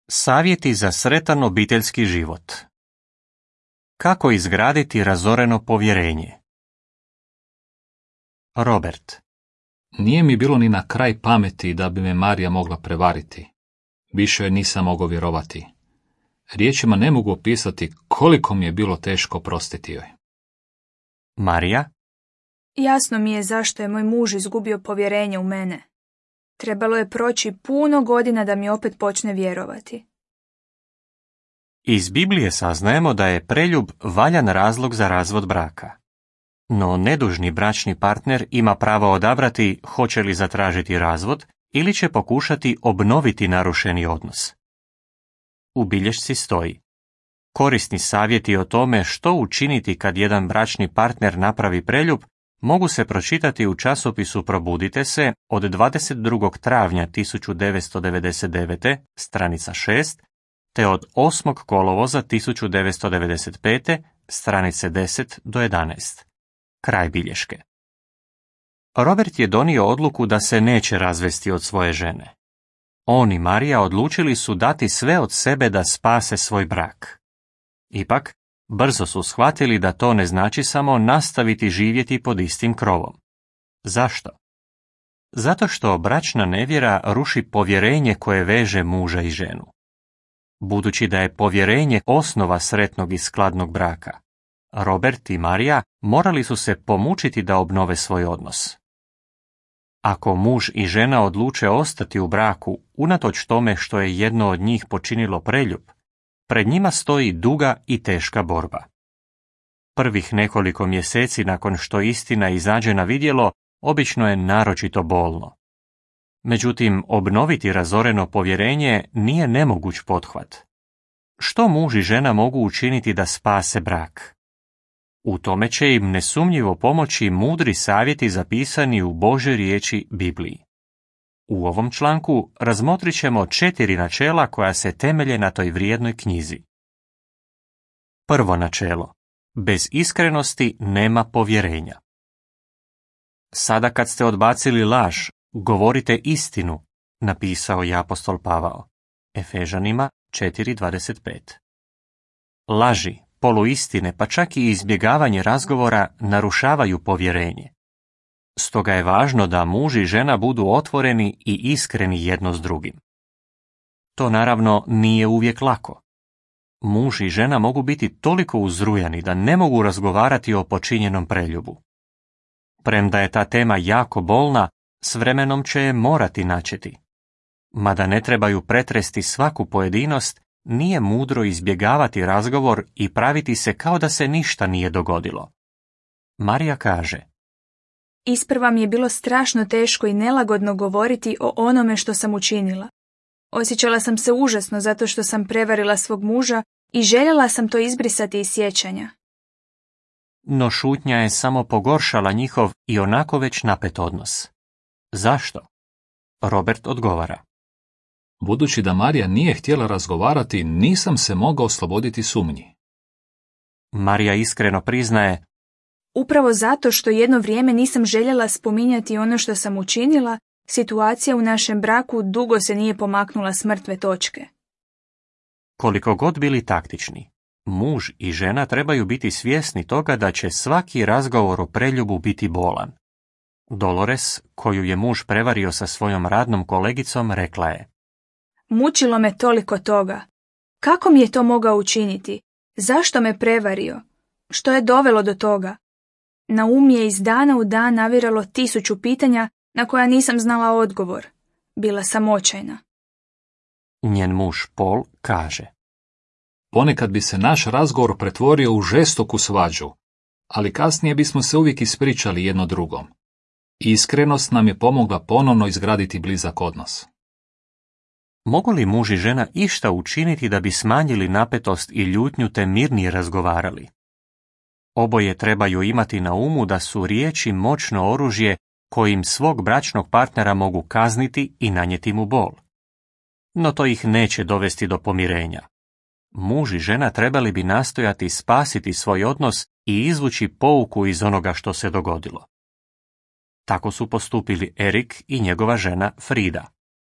Savjeti za sretan obiteljski život. Kako izgraditi razoreno povjerenje? Robert. Nije mi bilo ni na kraj pameti da bi me Marija mogla prevariti. Više joj nisam mogao vjerovati. Riječima ne mogu opisati koliko mi je bilo teško oprostiti joj. Marija. Jasno mi je zašto je moj muž izgubio povjerenje u mene. Trebalo je proći puno godina da mi opet počne vjerovati. Iz Biblije saznajemo da je preljub valjan razlog za razvod braka. No nedužni bračni partner ima pravo odabrati hoće li zatražiti razvod ili će pokušati obnoviti narušeni odnos. U bilješci stoji: korisni savjeti o tome što učiniti kad jedan bračni partner napravi preljub mogu se pročitati u časopisu Probudite se od 22. travnja 1999. stranica 6, te od 8. kolovoza 1995. stranice 10 do 11. Kraj bilješke. Robert je donio odluku da se neće razvesti od svoje žene. On i Marija odlučili su dati sve od sebe da spase svoj brak. Ipak, brzo su shvatili da to ne znači samo nastaviti živjeti pod istim krovom. Zašto? Zato što bračna nevjera ruši povjerenje koje veže muža i ženu. Budući da je povjerenje osnova sretnog i skladnog braka, Robert i Marija morali su se pomučiti da obnove svoj odnos. Ako muž i žena odluče ostati u braku unatoč tome što je jedno od njih počinilo preljub, pred njima stoji duga i teška borba. Prvih nekoliko mjeseci nakon što istina izađe na vidjelo, obično je naročito bolno. Međutim, obnoviti razoreno povjerenje nije nemoguć pothvat. Što muž i žena mogu učiniti da spase brak? U tome će im nesumnjivo pomoći mudri savjeti zapisani u Božoj riječi Bibliji. U ovom članku razmotrit ćemo 4 načela koja se temelje na toj vrijednoj knjizi. Prvo načelo. Bez iskrenosti nema povjerenja. Sada kad ste odbacili laž, govorite istinu, napisao je apostol Pavao. Efežanima 4:25. Laži, poluistine, pa čak i izbjegavanje razgovora narušavaju povjerenje. Stoga je važno da muž i žena budu otvoreni i iskreni jedno s drugim. To naravno nije uvijek lako. Muž i žena mogu biti toliko uzrujani da ne mogu razgovarati o počinjenom preljubu. Premda je ta tema jako bolna, s vremenom će je morati načeti. Mada ne trebaju pretresti svaku pojedinost, nije mudro izbjegavati razgovor i praviti se kao da se ništa nije dogodilo. Marija kaže: Isprva mi je bilo strašno teško i nelagodno govoriti o onome što sam učinila. Osjećala sam se užasno zato što sam prevarila svog muža i željela sam to izbrisati iz sjećanja. No šutnja je samo pogoršala njihov i onako već napet odnos. Zašto? Robert odgovara: Budući da Marija nije htjela razgovarati, nisam se mogao osloboditi sumnji. Marija iskreno priznaje: Upravo zato što jedno vrijeme nisam željela spominjati ono što sam učinila, situacija u našem braku dugo se nije pomaknula s mrtve točke. Koliko god bili taktični, muž i žena trebaju biti svjesni toga da će svaki razgovor o preljubu biti bolan. Dolores, koju je muž prevario sa svojom radnom kolegicom, rekla je: Mučilo me toliko toga. Kako mi je to mogao učiniti? Zašto me prevario? Što je dovelo do toga? Na um je iz dana u dan naviralo 1000 pitanja na koja nisam znala odgovor. Bila sam očajna. Njen muž Paul kaže: Ponekad bi se naš razgovor pretvorio u žestoku svađu, ali kasnije bismo se uvijek ispričali jedno drugom. Iskrenost nam je pomogla ponovno izgraditi blizak odnos. Mogu li muž i žena išta učiniti da bi smanjili napetost i ljutnju te mirnije razgovarali? Oboje trebaju imati na umu da su riječi moćno oružje kojim svog bračnog partnera mogu kazniti i nanijeti mu bol. No to ih neće dovesti do pomirenja. Muž i žena trebali bi nastojati spasiti svoj odnos i izvući pouku iz onoga što se dogodilo. Tako su postupili Erik i njegova žena Frida.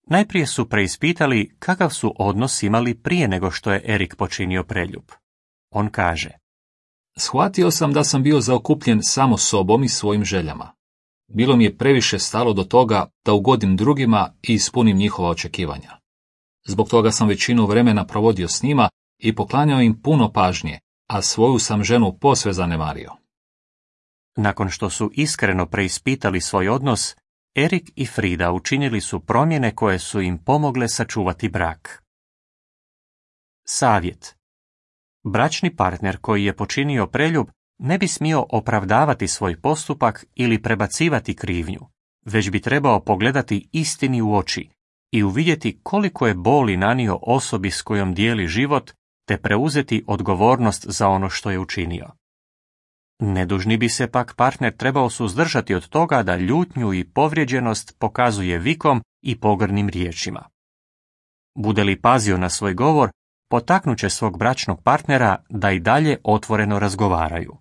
Najprije su preispitali kakav su odnos imali prije nego što je Erik počinio preljub. On kaže: Shvatio sam da sam bio zaokupljen samo sobom i svojim željama. Bilo mi je previše stalo do toga da ugodim drugima i ispunim njihova očekivanja. Zbog toga sam većinu vremena provodio s njima i poklanjao im puno pažnje, a svoju sam ženu posve zanemario. Nakon što su iskreno preispitali svoj odnos, Erik i Frida učinili su promjene koje su im pomogle sačuvati brak. Savjet. Bračni partner koji je počinio preljub ne bi smio opravdavati svoj postupak ili prebacivati krivnju, već bi trebao pogledati istini u oči i uvidjeti koliko je boli nanio osobi s kojom dijeli život, te preuzeti odgovornost za ono što je učinio. Nedužni bi se pak partner trebao suzdržati od toga da ljutnju i povrijeđenost pokazuje vikom i pogrdnim riječima. Bude li pazio na svoj govor, potaknut će svog bračnog partnera da i dalje otvoreno razgovaraju.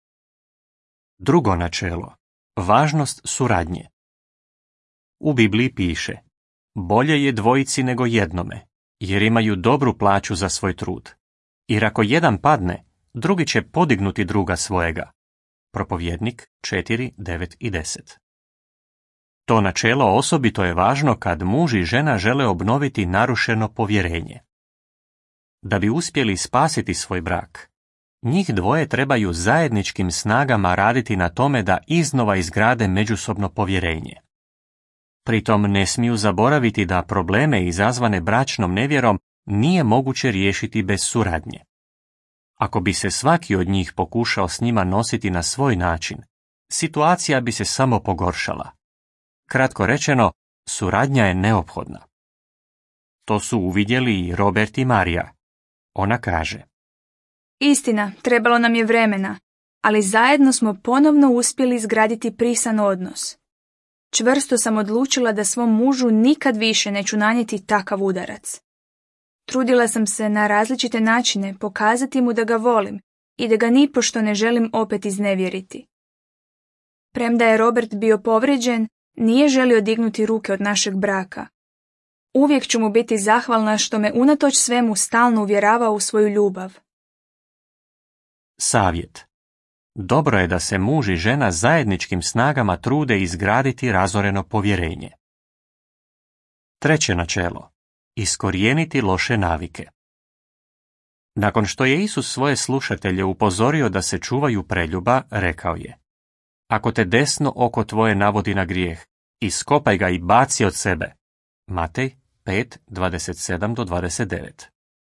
Drugo načelo. Važnost suradnje. U Bibliji piše: bolje je dvojici nego jednome, jer imaju dobru plaću za svoj trud. Jer ako jedan padne, drugi će podignuti druga svojega. Propovjednik 4, 9 i 10. To načelo osobito je važno kad muž i žena žele obnoviti narušeno povjerenje. Da bi uspjeli spasiti svoj brak, njih dvoje trebaju zajedničkim snagama raditi na tome da iznova izgrade međusobno povjerenje. Pritom ne smiju zaboraviti da probleme izazvane bračnom nevjerom nije moguće riješiti bez suradnje. Ako bi se svaki od njih pokušao s njima nositi na svoj način, situacija bi se samo pogoršala. Kratko rečeno, suradnja je neophodna. To su uvidjeli i Robert i Marija. Ona kaže: Istina, trebalo nam je vremena, ali zajedno smo ponovno uspjeli izgraditi prisan odnos. Čvrsto sam odlučila da svom mužu nikad više neću nanijeti takav udarac. Trudila sam se na različite načine pokazati mu da ga volim i da ga nipošto ne želim opet iznevjeriti. Premda je Robert bio povrijeđen, nije želio dignuti ruke od našeg braka. Uvijek ću mu biti zahvalna što me unatoč svemu stalno uvjeravao u svoju ljubav. Savjet. Dobro je da se muž i žena zajedničkim snagama trude izgraditi razoreno povjerenje. Treće načelo. Iskorijeniti loše navike. Nakon što je Isus svoje slušatelje upozorio da se čuvaju preljuba, rekao je: ako te desno oko tvoje navodi na grijeh, iskopaj ga i baci od sebe. Matej 5, 27-29.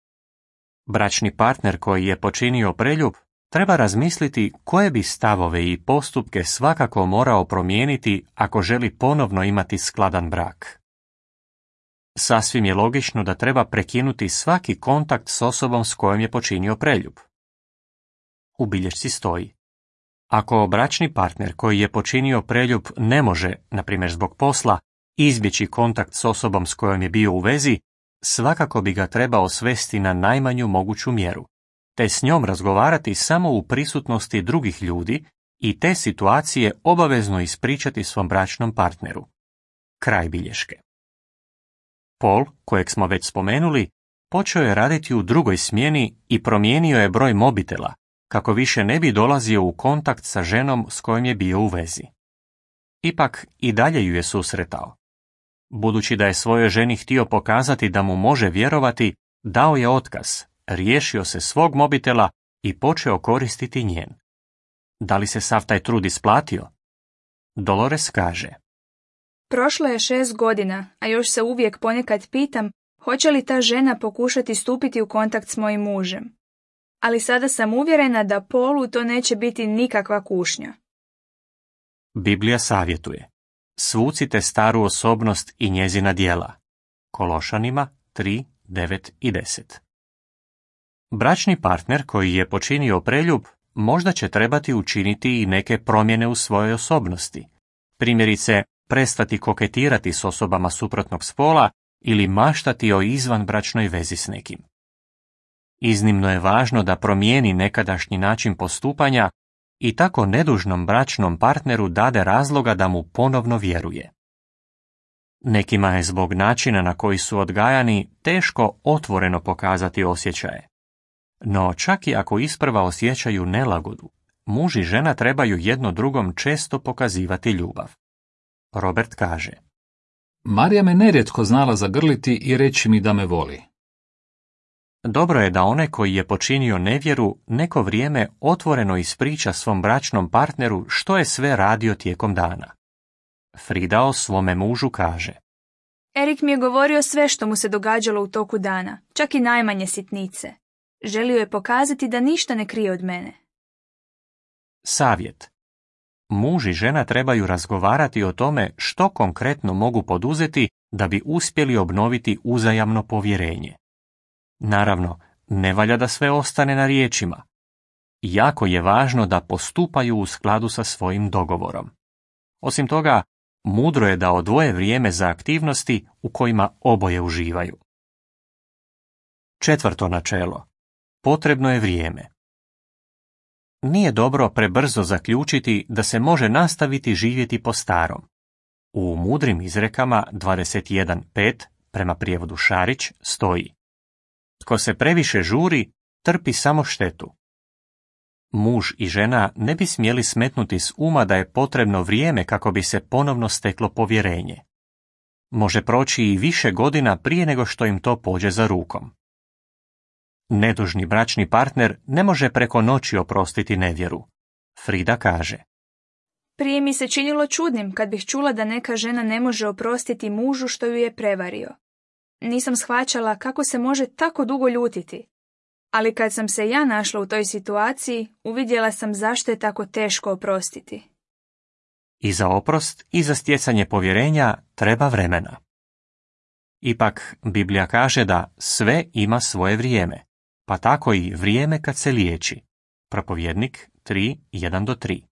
Bračni partner koji je počinio preljub treba razmisliti koje bi stavove i postupke svakako morao promijeniti ako želi ponovno imati skladan brak. Sasvim je logično da treba prekinuti svaki kontakt s osobom s kojom je počinio preljub. U bilješci stoji: ako bračni partner koji je počinio preljub ne može, na primjer zbog posla, izbjeći kontakt s osobom s kojom je bio u vezi, svakako bi ga trebao svesti na najmanju moguću mjeru, te s njom razgovarati samo u prisutnosti drugih ljudi i te situacije obavezno ispričati svom bračnom partneru. Kraj bilješke. Paul, kojeg smo već spomenuli, počeo je raditi u drugoj smjeni i promijenio je broj mobitela, kako više ne bi dolazio u kontakt sa ženom s kojom je bio u vezi. Ipak i dalje ju je susretao. Budući da je svojoj ženi htio pokazati da mu može vjerovati, dao je otkaz, riješio se svog mobitela i počeo koristiti njen. Da li se sav taj trud isplatio? Dolores kaže: Prošlo je 6 godina, a još se uvijek ponekad pitam hoće li ta žena pokušati stupiti u kontakt s mojim mužem. Ali sada sam uvjerena da Paulu to neće biti nikakva kušnja. Biblija savjetuje: svucite staru osobnost i njezina djela. Kološanima 3, 9 i 10. Bračni partner koji je počinio preljub možda će trebati učiniti i neke promjene u svojoj osobnosti. Primjerice, prestati koketirati s osobama suprotnog spola ili maštati o izvanbračnoj vezi s nekim. Iznimno je važno da promijeni nekadašnji način postupanja i tako nedužnom bračnom partneru dade razloga da mu ponovno vjeruje. Nekima je zbog načina na koji su odgajani teško otvoreno pokazati osjećaje. No čak i ako isprva osjećaju nelagodu, muž i žena trebaju jedno drugom često pokazivati ljubav. Robert kaže: Marija me nerijetko znala zagrliti i reći mi da me voli. Dobro je da onaj koji je počinio nevjeru neko vrijeme otvoreno ispriča svom bračnom partneru što je sve radio tijekom dana. Frida o svome mužu kaže: Erik mi je govorio sve što mu se događalo u toku dana, čak i najmanje sitnice. Želio je pokazati da ništa ne krije od mene. Savjet: muž i žena trebaju razgovarati o tome što konkretno mogu poduzeti da bi uspjeli obnoviti uzajamno povjerenje. Naravno, ne valja da sve ostane na riječima. Jako je važno da postupaju u skladu sa svojim dogovorom. Osim toga, mudro je da odvoje vrijeme za aktivnosti u kojima oboje uživaju. 4. načelo. Potrebno je vrijeme. Nije dobro prebrzo zaključiti da se može nastaviti živjeti po starom. U mudrim izrekama 21.5, prema prijevodu Šarić, stoji: Tko se previše žuri, trpi samo štetu. Muž i žena ne bi smjeli smetnuti s uma da je potrebno vrijeme kako bi se ponovno steklo povjerenje. Može proći i više godina prije nego što im to pođe za rukom. Nedužni bračni partner ne može preko noći oprostiti nevjeru. Frida kaže: Prije mi se činilo čudnim kad bih čula da neka žena ne može oprostiti mužu što ju je prevario. Nisam shvaćala kako se može tako dugo ljutiti. Ali kad sam se ja našla u toj situaciji, uvidjela sam zašto je tako teško oprostiti. I za oprost i za stjecanje povjerenja treba vremena. Ipak, Biblija kaže da sve ima svoje vrijeme, pa tako i vrijeme kad se liječi. Propovjednik 3:1-3.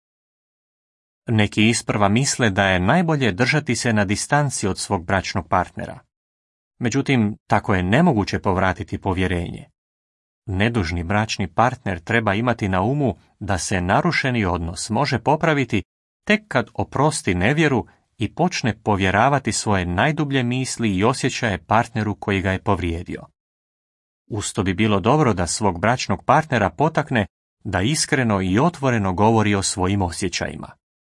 Neki isprva misle da je najbolje držati se na distanci od svog bračnog partnera. Međutim, tako je nemoguće povratiti povjerenje. Nedužni bračni partner treba imati na umu da se narušeni odnos može popraviti tek kad oprosti nevjeru i počne povjeravati svoje najdublje misli i osjećaje partneru koji ga je povrijedio. Usto bi bilo dobro da svog bračnog partnera potakne da iskreno i otvoreno govori o svojim osjećajima.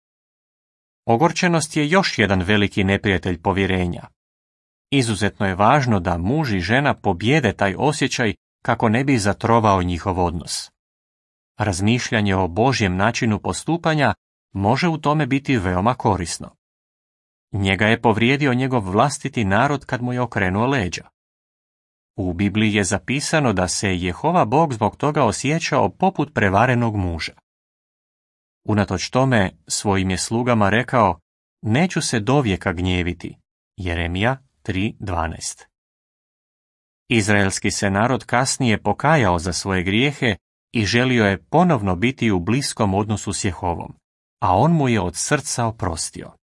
Ogorčenost je još jedan veliki neprijatelj povjerenja. Izuzetno je važno da muž i žena pobjede taj osjećaj kako ne bi zatrovao njihov odnos. Razmišljanje o Božjem načinu postupanja može u tome biti veoma korisno. Njega je povrijedio njegov vlastiti narod kad mu je okrenuo leđa. U Bibliji je zapisano da se Jehova Bog zbog toga osjećao poput prevarenog muža. Unatoč tome svojim je slugama rekao: neću se dovijeka gnjeviti. Jeremija 3:12. Izraelski se narod kasnije pokajao za svoje grijehe i želio je ponovno biti u bliskom odnosu s Jehovom, a on mu je od srca oprostio.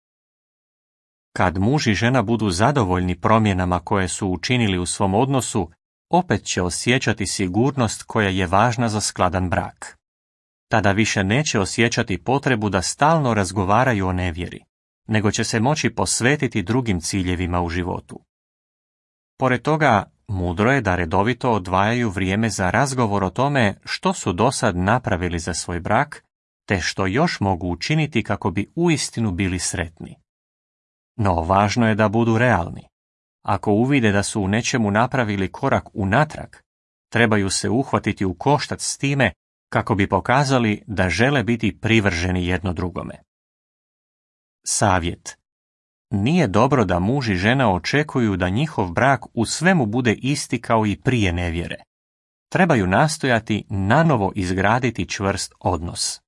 Kad muž i žena budu zadovoljni promjenama koje su učinili u svom odnosu, opet će osjećati sigurnost koja je važna za skladan brak. Tada više neće osjećati potrebu da stalno razgovaraju o nevjeri, nego će se moći posvetiti drugim ciljevima u životu. Pored toga, mudro je da redovito odvajaju vrijeme za razgovor o tome što su dosad napravili za svoj brak, te što još mogu učiniti kako bi uistinu bili sretni. No, važno je da budu realni. Ako uvide da su u nečemu napravili korak unatrag, trebaju se uhvatiti u koštac s time kako bi pokazali da žele biti privrženi jedno drugome. Savjet: nije dobro da muž i žena očekuju da njihov brak u svemu bude isti kao i prije nevjere. Trebaju nastojati nanovo izgraditi čvrst odnos.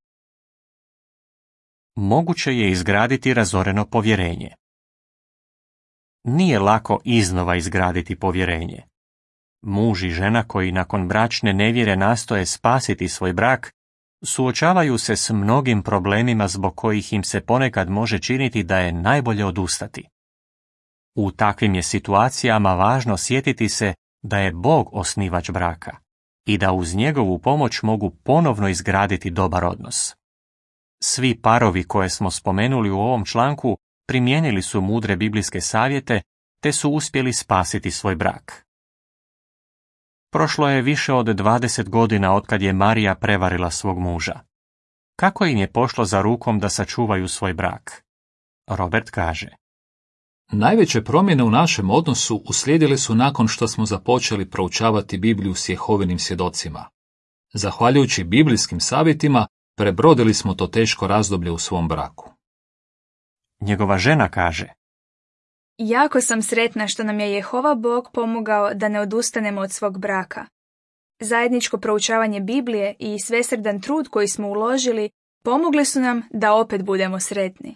Moguće je izgraditi razoreno povjerenje. Nije lako iznova izgraditi povjerenje. Muž i žena koji nakon bračne nevjere nastoje spasiti svoj brak, suočavaju se s mnogim problemima zbog kojih im se ponekad može činiti da je najbolje odustati. U takvim je situacijama važno sjetiti se da je Bog osnivač braka i da uz njegovu pomoć mogu ponovno izgraditi dobar odnos. Svi parovi koje smo spomenuli u ovom članku primijenili su mudre biblijske savjete te su uspjeli spasiti svoj brak. Prošlo je više od 20 godina otkad je Marija prevarila svog muža. Kako im je pošlo za rukom da sačuvaju svoj brak? Robert kaže: Najveće promjene u našem odnosu uslijedile su nakon što smo započeli proučavati Bibliju s Jehovinim svjedocima. Zahvaljujući biblijskim savjetima, prebrodili smo to teško razdoblje u svom braku. Njegova žena kaže: Jako sam sretna što nam je Jehova Bog pomogao da ne odustanemo od svog braka. Zajedničko proučavanje Biblije i svesrdan trud koji smo uložili pomogli su nam da opet budemo sretni.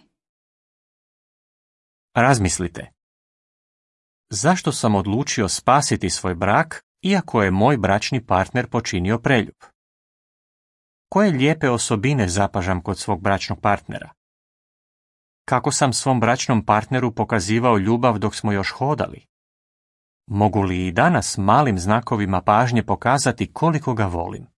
Razmislite. Zašto sam odlučio spasiti svoj brak, iako je moj bračni partner počinio preljub? Koje lijepe osobine zapažam kod svog bračnog partnera? Kako sam svom bračnom partneru pokazivao ljubav dok smo još hodali? Mogu li i danas malim znakovima pažnje pokazati koliko ga volim?